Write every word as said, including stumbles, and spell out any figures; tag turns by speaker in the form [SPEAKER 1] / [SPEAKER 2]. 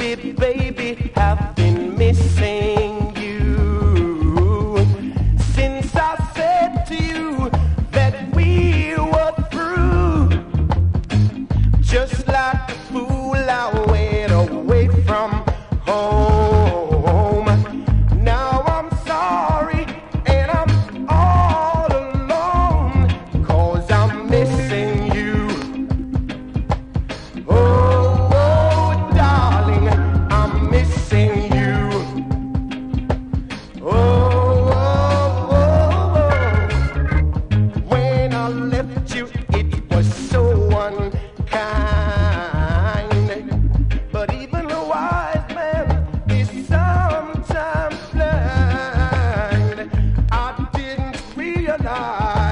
[SPEAKER 1] it, baby, have been missing you since I said to you that we were through. Just like a fool, I went away from home. Now I'm sorry and I'm all alone, 'cause I'm missing you. Oh, oh, darling, I'm missing you. Oh, oh, oh, oh. When I left you, it was so unkind. But even a wise man is sometimes blind. I didn't realize